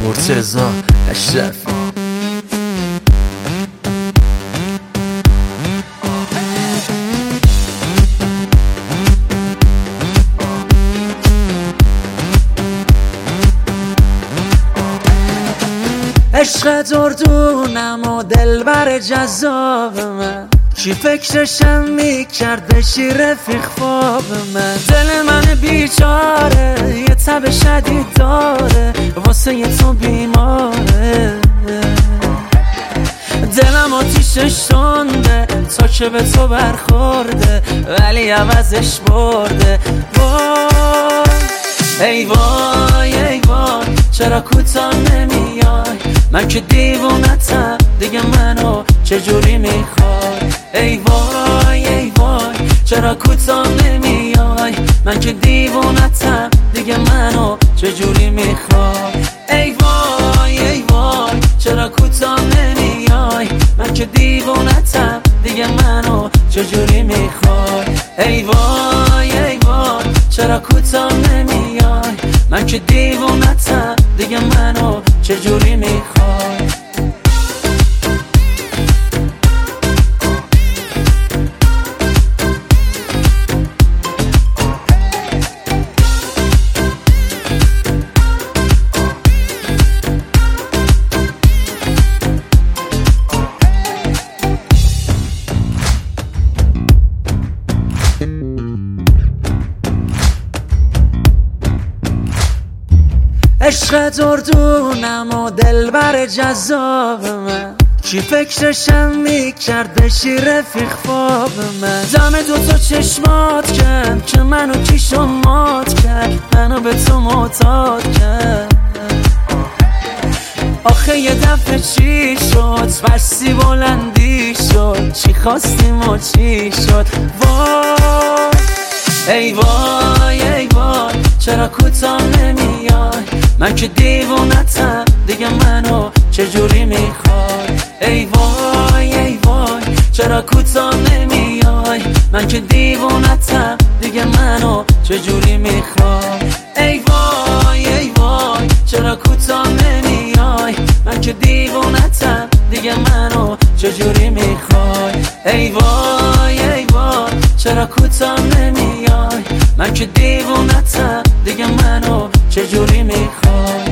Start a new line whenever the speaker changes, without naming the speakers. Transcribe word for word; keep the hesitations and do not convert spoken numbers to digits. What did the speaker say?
مرتضی اشرفی. عشق دردونم و دلبر جذاب من، چی فکرشم میکرد بشی رفیق خواب من. دل من بیچاره یه تب شدید داره، واسه یه تو بیماره. دلم آتیشش تنده تا که به تو برخورده، ولی عوضش برده. وای ای وای ای وای چرا کوتاه نمیای، من که دیوونتم دیگه منو چجوری میخوای. ای وای ای وای چرا کوتاه نمیای، من که دیوونتم دیگه منو چجوری میخوای. ای وای ای وای چرا کوتاه نمیای، من که دیوونتم دیگه منو چجوری میخوای. ای وای ای وای چرا کوتاه نمیای، من که دیوونتم دیگه منو چجوری میخوای. عشق دردونم و دلبر جذاب من، چی فکرشم میکرد بشی رفیق خواب من. دم دو تا چشمات کرد که منو کیشو مات کرد، منو به تو معتاد کرد. آخه یه دفعه چی شد بسی بلندی شد، چی خواستیم و چی شد. وای ای وای ای وای چرا کوتاه نمیای، من که دیوونتم دیگه منو چجوری میخوای. ای وای ای وای چرا کوتاه نمیای، من که دیوونتم دیگه منو چجوری میخوای. ای وای ای وای چرا کوتاه نمیای، من که دیوونتم دیگه منو چجوری میخوای. ای وای ای وای چرا کوتاه نمیای، من که دیوونتم دیگه منو چجوری میخوای.